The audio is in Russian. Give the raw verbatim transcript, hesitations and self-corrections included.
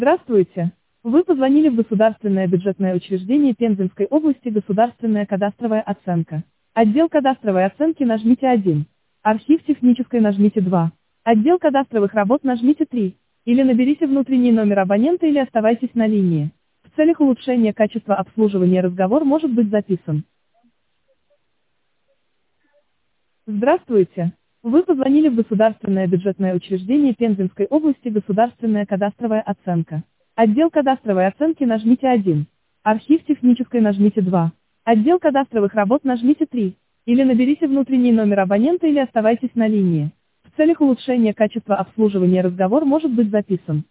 Здравствуйте! Вы позвонили в Государственное бюджетное учреждение Пензенской области Государственная кадастровая оценка. Отдел кадастровой оценки нажмите один. Архив технической нажмите два. Отдел кадастровых работ нажмите три. Или наберите внутренний номер абонента или оставайтесь на линии. В целях улучшения качества обслуживания разговор может быть записан. Здравствуйте! Вы позвонили в Государственное бюджетное учреждение Пензенской области Государственная кадастровая оценка. Отдел кадастровой оценки нажмите один. Архив технической нажмите два. Отдел кадастровых работ нажмите три. Или наберите внутренний номер абонента или оставайтесь на линии. В целях улучшения качества обслуживания разговор может быть записан.